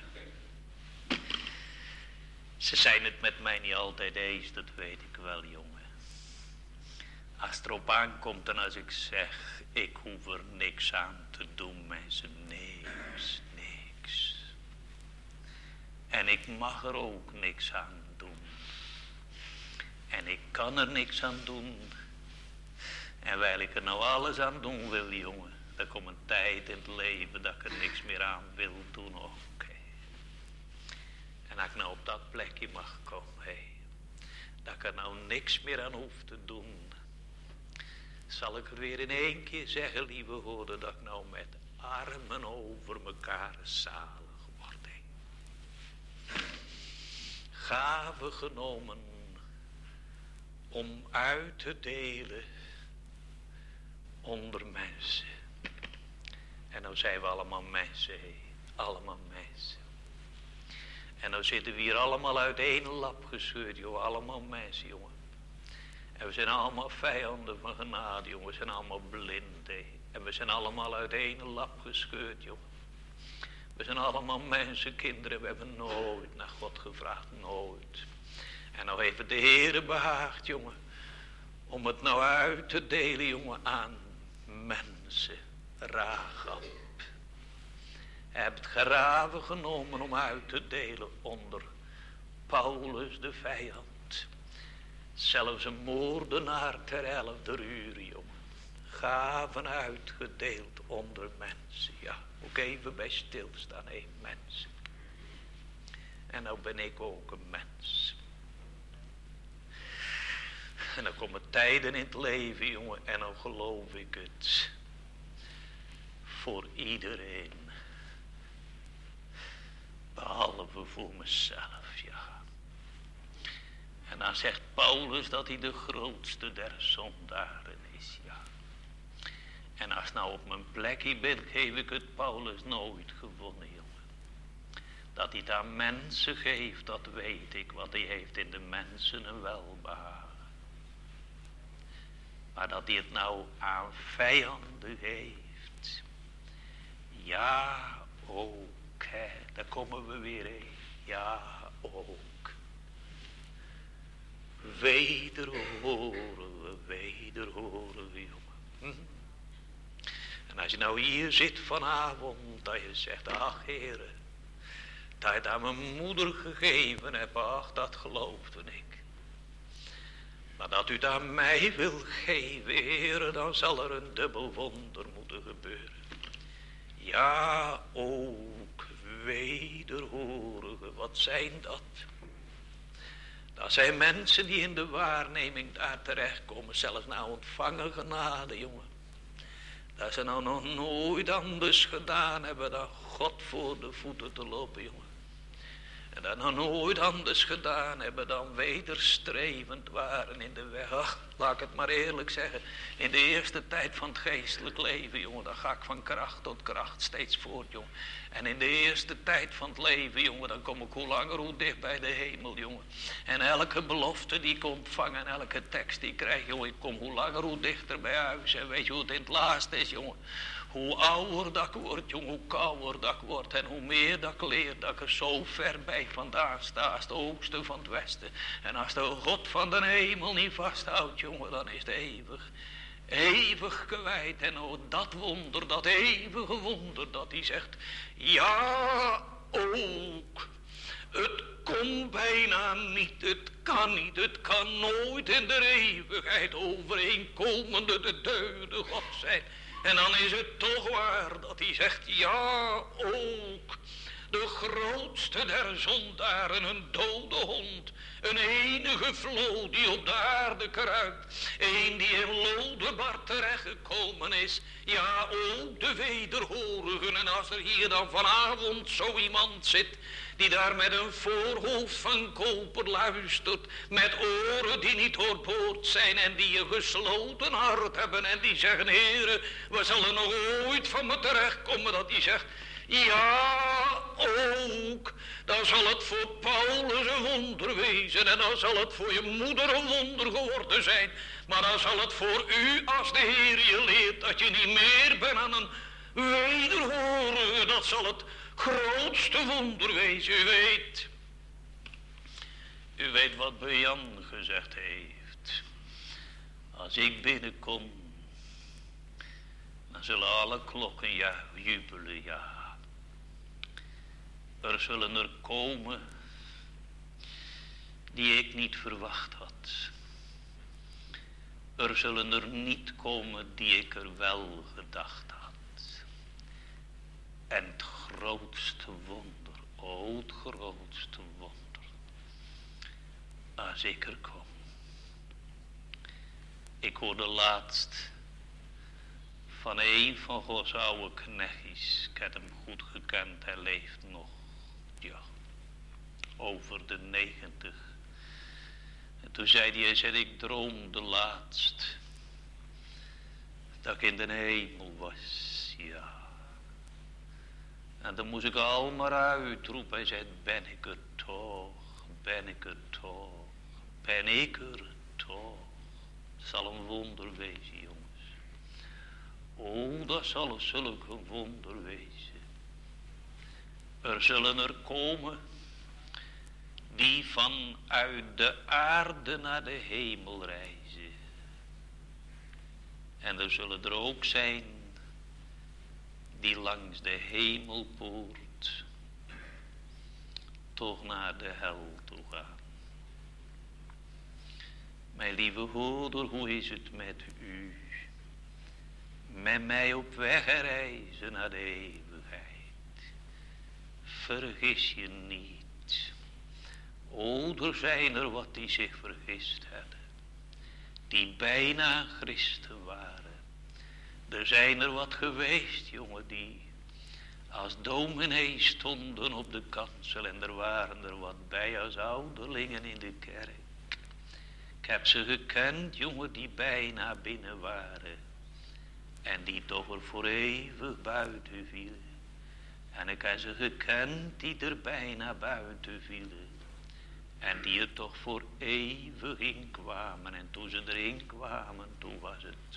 Ze zijn het met mij niet altijd eens, dat weet ik wel, jongen. Als het erop aankomt en als ik zeg, ik hoef er niks aan te doen, mensen, niks. En ik mag er ook niks aan doen. En ik kan er niks aan doen. En wijl ik er nou alles aan doen wil, jongen, er komt een tijd in het leven dat ik er niks meer aan wil doen, oké. En als ik nou op dat plekje mag komen, dat ik er nou niks meer aan hoef te doen, zal ik er weer in één keer zeggen, lieve hoorden, dat ik nou met armen over mekaar zalig word. Gave genomen om uit te delen onder mensen. En nou zijn we allemaal mensen, allemaal mensen. En nou zitten we hier allemaal uit één lap gescheurd, joh, allemaal mensen, jongen. En we zijn allemaal vijanden van genade, jongen, we zijn allemaal blind, En we zijn allemaal uit één lap gescheurd, jongen. We zijn allemaal mensen, kinderen, we hebben nooit naar God gevraagd, nooit. En nou heeft het de Heere behaagd, jongen, om het nou uit te delen, jongen, aan mensen. Rahab. Hij heeft het graven genomen om uit te delen onder Paulus de vijand. Zelfs een moordenaar ter 11e uur, jongen. Gaven uitgedeeld onder mensen. Ja, moet ik even bij stilstaan, mensen. En nou ben ik ook een mens. En dan komen tijden in het leven, jongen, en dan geloof ik het. Voor iedereen. Behalve voor mezelf, ja. En dan zegt Paulus dat hij de grootste der zondaren is, ja. En als nou op mijn plekje ben, geef ik het Paulus nooit gewonnen, jongen. Dat hij het aan mensen geeft, dat weet ik, wat hij heeft in de mensen een welbehagen. Maar dat hij het nou aan vijanden heeft, ja, ook, daar komen we weer heen. Ja, ook. Wederhoren we, jongen. En als je nou hier zit vanavond, dat je zegt, ach, Heere, dat je het aan mijn moeder gegeven hebt, ach, dat geloofde ik. Maar dat u het aan mij wil geven, Heere, dan zal er een dubbel wonder moeten gebeuren. Ja, ook wederhorigen, wat zijn dat? Dat zijn mensen die in de waarneming daar terechtkomen, zelfs nou ontvangen genade, jongen. Dat ze nou nog nooit anders gedaan hebben dan God voor de voeten te lopen, jongen. En dat nog nooit anders gedaan hebben dan wederstrevend waren in de weg. Ach, laat ik het maar eerlijk zeggen. In de eerste tijd van het geestelijk leven, jongen, dan ga ik van kracht tot kracht steeds voort, jongen. En in de eerste tijd van het leven, jongen, dan kom ik hoe langer hoe dicht bij de hemel, jongen. En elke belofte die ik ontvang en elke tekst die ik krijg, jongen, ik kom hoe langer hoe dichter bij huis. En weet je hoe het in het laatste is, jongen? Hoe ouder dat ik word, jongen, hoe kouder dat ik word. En hoe meer dat ik leer, dat ik er zo ver bij vandaan sta, als het oosten van het westen. En als de God van de hemel niet vasthoudt, jongen, dan is het eeuwig kwijt. En oh, dat wonder, dat eeuwige wonder, dat hij zegt, ja, ook. Het kon bijna niet, het kan niet, het kan nooit in de eeuwigheid overeenkomende de deude God zijn. En dan is het toch waar dat hij zegt, ja, ook de grootste der zondaren, een dode hond, een enige vloo die op de aarde kruipt, een die in Lodebar terechtgekomen is, ja, ook de wederhorigen. En als er hier dan vanavond zo iemand zit, die daar met een voorhoofd van koper luistert, met oren die niet doorboord zijn en die een gesloten hart hebben en die zeggen, Heere, we zullen nog ooit van me terechtkomen, dat die zegt, Ja, ook. Dan zal het voor Paulus een wonder wezen en dan zal het voor je moeder een wonder geworden zijn. Maar dan zal het voor u, als de Heer je leert, dat je niet meer bent aan een wederhoren. Dat zal het grootste wonder wezen, u weet. U weet wat Bejan gezegd heeft. Als ik binnenkom, dan zullen alle klokken jubelen, ja. Er zullen er komen die ik niet verwacht had. Er zullen er niet komen die ik er wel gedacht had. En het grootste wonder, het grootste wonder, als ik er kom. Ik hoorde laatst van een van Gods oude knechtjes. Ik heb hem goed gekend, hij leeft nog. Ja, over de 90. En toen zei hij, ik droomde laatst dat ik in de hemel was, ja. En dan moest ik al maar uitroepen. Hij zei, ben ik er toch, ben ik er toch, ben ik er toch. Het zal een wonder wezen, jongens. Oh, dat zal een zulke wonder wezen. Er zullen er komen die vanuit de aarde naar de hemel reizen. En er zullen er ook zijn die langs de hemelpoort toch naar de hel toe gaan. Mijn lieve broeder, hoe is het met u? Met mij op weg reizen naar de eeuwigheid. Vergis je niet. Er zijn er wat die zich vergist hebben. Die bijna christen waren. Er zijn er wat geweest, jongen, die als dominee stonden op de kansel. En er waren er wat bij als ouderlingen in de kerk. Ik heb ze gekend, jongen, die bijna binnen waren. En die toch er voor eeuwig buiten vielen. En ik heb ze gekend die er bijna buiten vielen. En die er toch voor eeuwig in kwamen. En toen ze erin kwamen, toen was het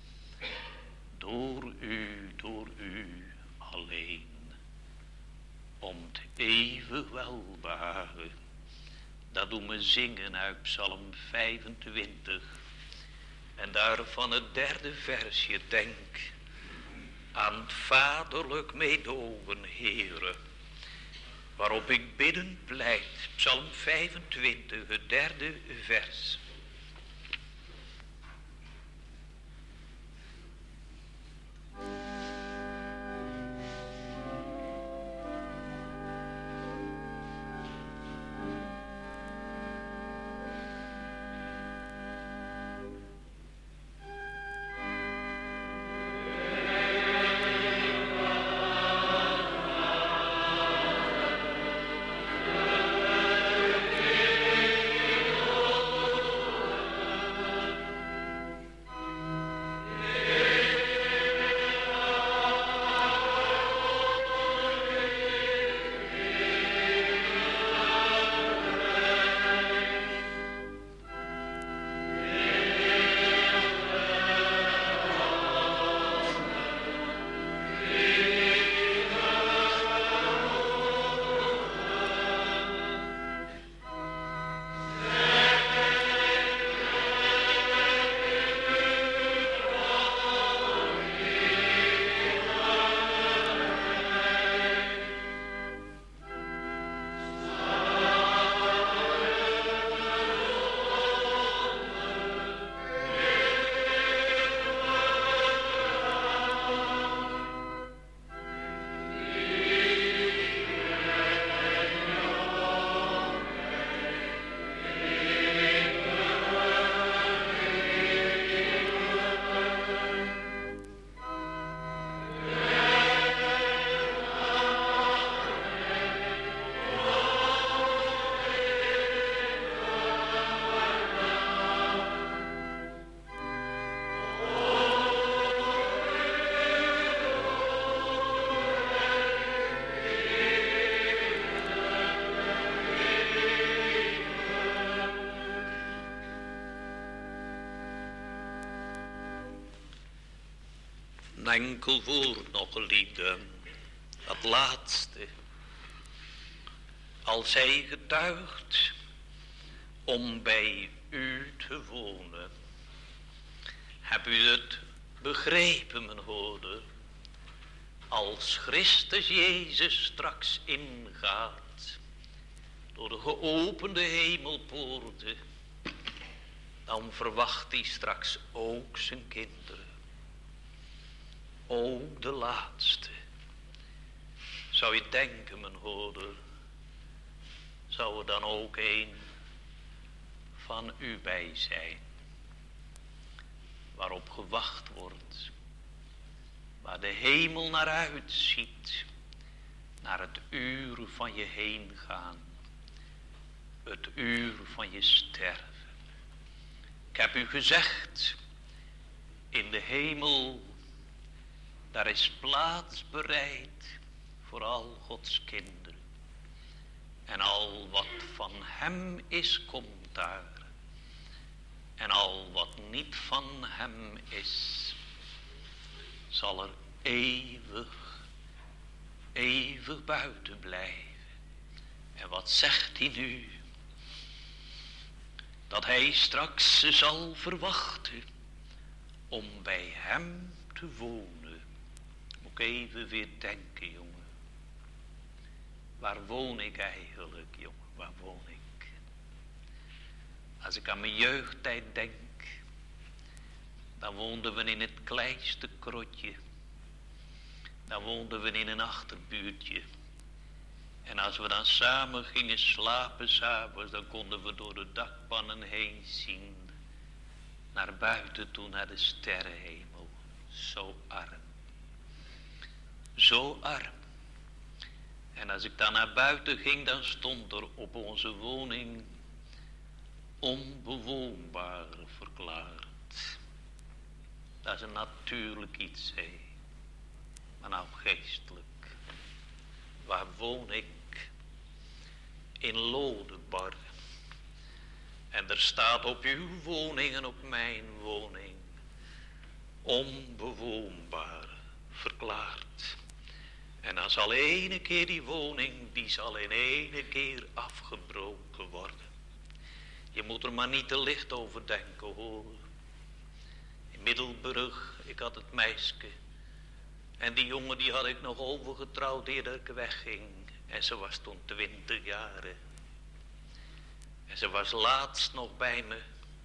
door u alleen. Om het eeuwig welbehagen. Dat doen we zingen uit Psalm 25. En daarvan het 3e versje, denk aan het vaderlijk meedogen, Heere, waarop ik bidden pleit. Psalm 25, het 3e vers. Een enkel woord nog, geliefden. Dat laatste. Als hij getuigt om bij u te wonen. Heb u het begrepen, mijn hoorder? Als Christus Jezus straks ingaat door de geopende hemelpoorten, dan verwacht hij straks ook zijn kinderen. Ook de laatste. Zou je denken, mijn hoorder, zou er dan ook een van u bij zijn, waarop gewacht wordt, waar de hemel naar uitziet, naar het uur van je heen gaan, het uur van je sterven. Ik heb u gezegd, in de hemel, daar is plaats bereid voor al Gods kinderen. En al wat van hem is, komt daar. En al wat niet van hem is, zal er eeuwig buiten blijven. En wat zegt hij nu? Dat hij straks zal verwachten om bij hem te wonen. Moet ik even weer denken, jongen. Waar woon ik eigenlijk, jongen? Waar woon ik? Als ik aan mijn jeugdtijd denk, dan woonden we in het kleinste krotje. Dan woonden we in een achterbuurtje. En als we dan samen gingen slapen 's avonds, dan konden we door de dakpannen heen zien. Naar buiten toe, naar de sterrenhemel. Zo arm. Zo arm. En als ik dan naar buiten ging, dan stond er op onze woning onbewoonbaar verklaard. Dat is een natuurlijk iets, hé. Maar nou geestelijk. Waar woon ik? In Lodebar. En er staat op uw woning en op mijn woning onbewoonbaar verklaard. En dan zal ene keer die woning, die zal in ene keer afgebroken worden. Je moet er maar niet te licht over denken, hoor. In Middelburg, ik had het meisje. En die jongen die had ik nog overgetrouwd eer dat ik wegging. En ze was toen 20 jaar. En ze was laatst nog bij me.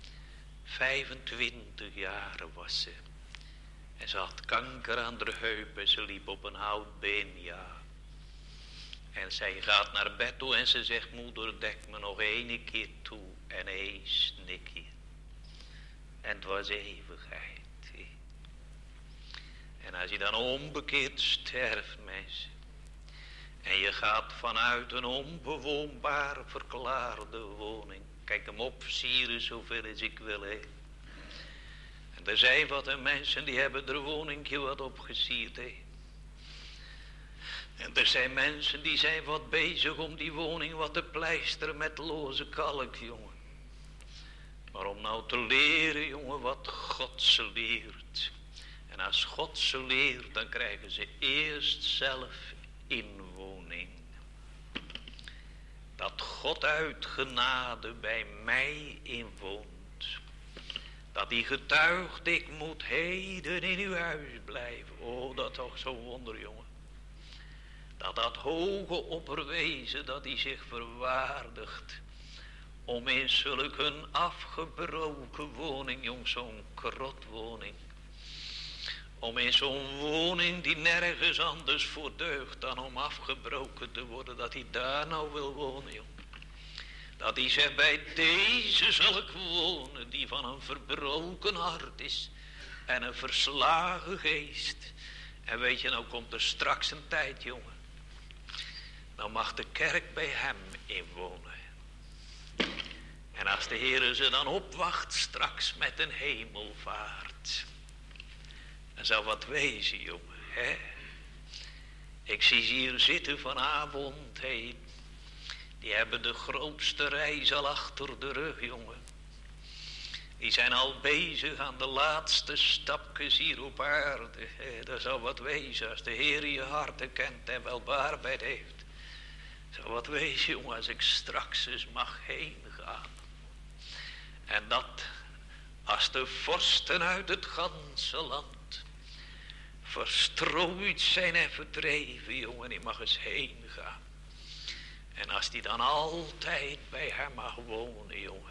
25 jaar was ze. En ze had kanker aan de heup en ze liep op een houtbeen, ja. En zij gaat naar bed toe en ze zegt, moeder, dek me nog 1 keer toe en 1 snikje. En het was eeuwigheid. En als je dan onbekeerd sterft, mensen, en je gaat vanuit een onbewoonbaar verklaarde woning, kijk hem opsieren zoveel als ik wil, hè. En er zijn wat mensen die hebben er woningje wat opgesierd, hè. En er zijn mensen die zijn wat bezig om die woning wat te pleisteren met loze kalk, jongen. Maar om nou te leren, jongen, wat God ze leert. En als God ze leert, dan krijgen ze eerst zelf inwoning. Dat God uit genade bij mij inwoont. Dat hij getuigt, ik moet heden in uw huis blijven. Oh, dat is toch zo'n wonder, jongen. Dat hoge opperwezen, dat hij zich verwaardigt. Om in zulke afgebroken woning, jong, zo'n krotwoning. Om in zo'n woning die nergens anders voor deugt dan om afgebroken te worden, dat hij daar nou wil wonen, jong. Dat hij zegt, bij deze zal ik wonen, die van een verbroken hart is en een verslagen geest. En weet je, nou komt er straks een tijd, jongen. Dan mag de kerk bij hem inwonen. En als de Heere ze dan opwacht straks met een hemelvaart, dan zou wat wezen, jongen, hè? Ik zie ze hier zitten vanavond heen. Die hebben de grootste reis al achter de rug, jongen. Die zijn al bezig aan de laatste stapjes hier op aarde. Dat zal wat wezen als de Heer je harten kent en wel bearbeid heeft. Zal wat wezen, jongen, als ik straks eens mag heen gaan. En dat als de vorsten uit het ganse land verstrooid zijn en verdreven, jongen, ik mag eens heen gaan. En als die dan altijd bij hem mag wonen, jongen.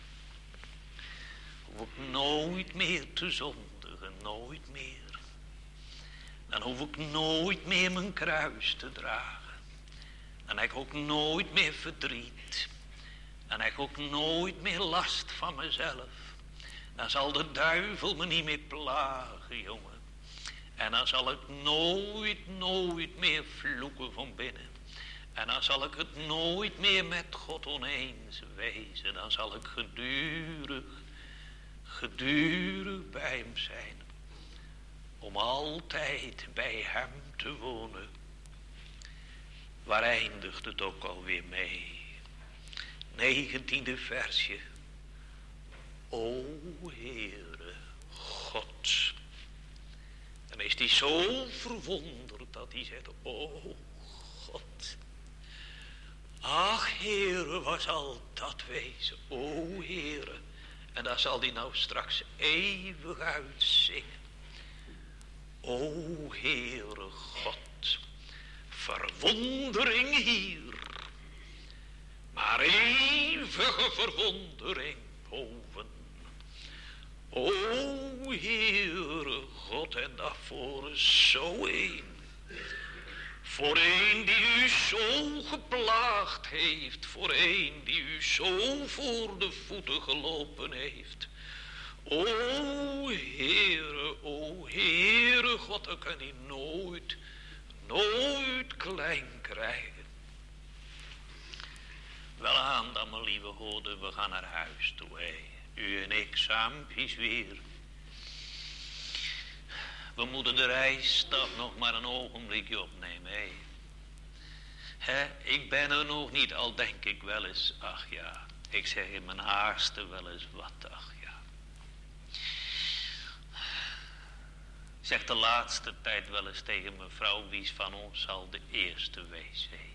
Hoef ik nooit meer te zondigen, nooit meer. Dan hoef ik nooit meer mijn kruis te dragen. Dan heb ik ook nooit meer verdriet. Dan heb ik ook nooit meer last van mezelf. Dan zal de duivel me niet meer plagen, jongen. En dan zal ik nooit meer vloeken van binnen. En dan zal ik het nooit meer met God oneens wezen. Dan zal ik gedurig bij hem zijn. Om altijd bij hem te wonen. Waar eindigt het ook alweer mee? 19e versje. O Heere God. Dan is hij zo verwonderd dat hij zegt, o God. Ach Heere, wat zal dat wezen? O Heere. En daar zal hij nou straks eeuwig uitzingen. O Heere God. Verwondering hier. Maar eeuwige verwondering boven. O Heere God, en daarvoor is zo een. Voor een die u zo geplaagd heeft. Voor een die u zo voor de voeten gelopen heeft. O Heere God, dat kan hij nooit klein krijgen. Welaan dan, mijn lieve goden, we gaan naar huis toe, hé. U en ik saampjes weer. We moeten de reisstap nog maar een ogenblikje opnemen, hé. Ik ben er nog niet, al denk ik wel eens, ach ja. Ik zeg in mijn haaste wel eens wat, ach ja. Ik zeg de laatste tijd wel eens tegen mijn vrouw, wie is van ons zal de eerste wezen, hé.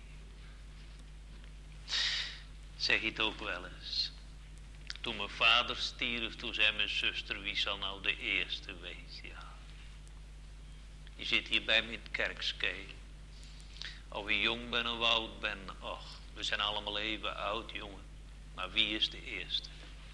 Zeg je het ook wel eens. Toen mijn vader stierf, toen zei mijn zuster, wie zal nou de eerste wezen, ja. Je zit hier bij me in het kerkskee. Of je jong bent of oud bent, och, we zijn allemaal even oud, jongen. Maar wie is de eerste?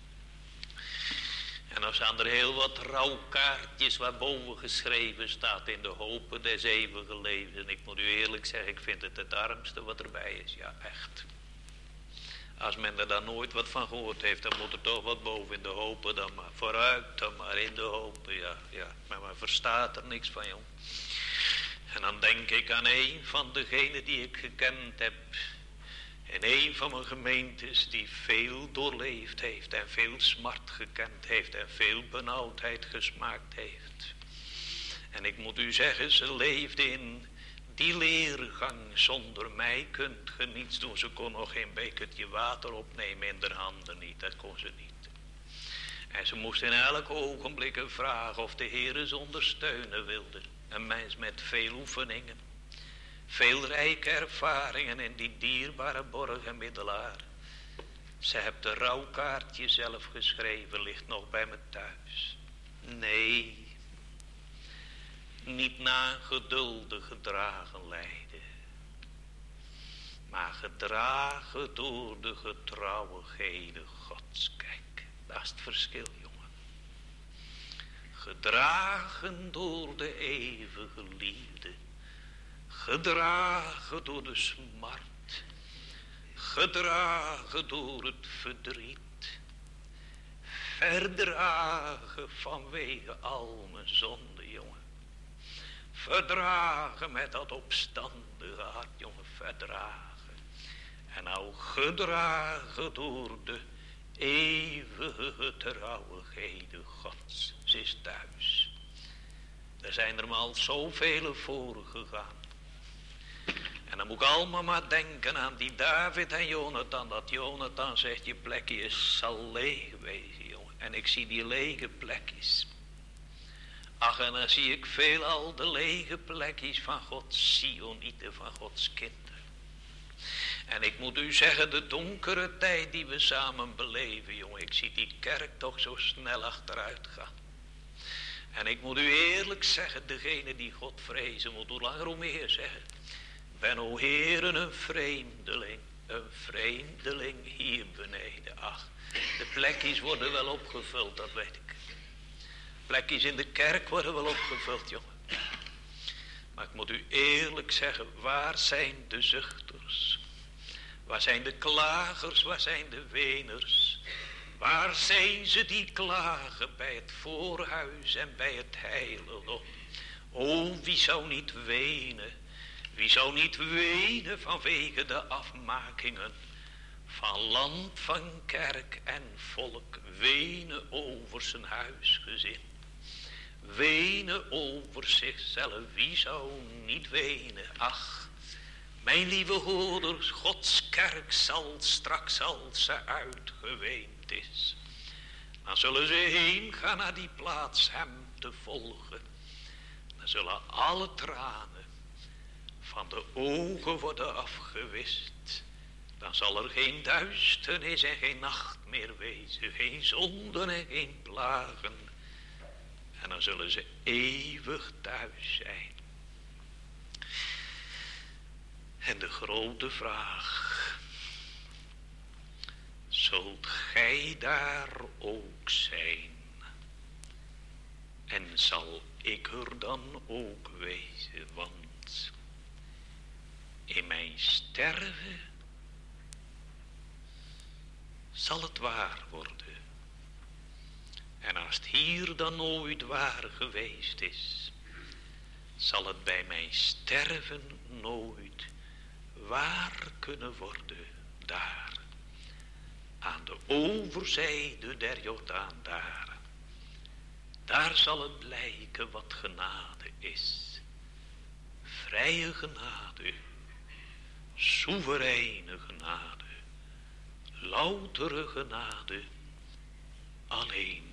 En dan staan er heel wat rouwkaartjes waarboven geschreven staat in de hopen des eeuwige levens. En ik moet u eerlijk zeggen, ik vind het armste wat erbij is, ja echt. Als men er dan nooit wat van gehoord heeft, dan moet er toch wat boven in de hopen dan maar. Vooruit dan maar in de hopen, ja. Maar verstaat er niks van, jong. En dan denk ik aan een van degenen die ik gekend heb. In een van mijn gemeentes die veel doorleefd heeft en veel smart gekend heeft en veel benauwdheid gesmaakt heeft. En ik moet u zeggen, ze leefde in die leergang. Zonder mij kunt ge niets doen. Ze kon nog geen bekertje water opnemen in haar handen niet. Dat kon ze niet. En ze moest in elk ogenblik vragen of de Heer ze ondersteunen wilde. Een mens met veel oefeningen. Veel rijke ervaringen in die dierbare borgen middelaar. Ze heeft de rouwkaartje zelf geschreven, ligt nog bij me thuis. Nee, niet na een geduldig gedragen lijden, maar gedragen door de getrouwigheden Gods. Kijk, dat is het verschil, jongen. Gedragen door de eeuwige liefde. Gedragen door de smart. Gedragen door het verdriet. Verdragen vanwege al mijn zonden, jongen. Verdragen met dat opstandige hart, jongen, verdragen. En nou gedragen door de eeuwige trouwigheden Gods. Ze is thuis. Er zijn er maar al zoveel voor gegaan. En dan moet ik allemaal maar denken aan die David en Jonathan. Dat Jonathan zegt, je plekje zal leeg wezen, jongen. En ik zie die lege plekjes. Ach, en dan zie ik veelal de lege plekjes van Gods Sionieten, van Gods kinderen. En ik moet u zeggen, de donkere tijd die we samen beleven, jongen, ik zie die kerk toch zo snel achteruit gaan. En ik moet u eerlijk zeggen, degene die God vrezen, moet hoe langer hoe meer zeggen. Ben, o Heeren, een vreemdeling hier beneden. Ach, de plekjes worden wel opgevuld, dat weet ik. Plekjes in de kerk worden wel opgevuld, jongen. Maar ik moet u eerlijk zeggen, waar zijn de zuchters? Waar zijn de klagers, waar zijn de weners? Waar zijn ze die klagen bij het voorhuis en bij het heiligdom? O, wie zou niet wenen? Wie zou niet wenen vanwege de afmakingen van land, van kerk en volk? Wenen over zijn huisgezin. Wenen over zichzelf. Wie zou niet wenen? Ach, mijn lieve hoorders, Gods kerk zal straks, als ze uitgeweend is, dan zullen ze heen gaan naar die plaats hem te volgen. Dan zullen alle tranen van de ogen worden afgewist. Dan zal er geen duisternis en geen nacht meer wezen, geen zonden en geen plagen. En dan zullen ze eeuwig thuis zijn. En de grote vraag: zult gij daar ook zijn? En zal ik er dan ook wezen? Want in mijn sterven zal het waar worden. En als het hier dan nooit waar geweest is, zal het bij mijn sterven nooit waar kunnen worden. Daar, aan de overzijde der Jordaan, daar zal het blijken wat genade is. Vrije genade, soevereine genade, loutere genade, alleen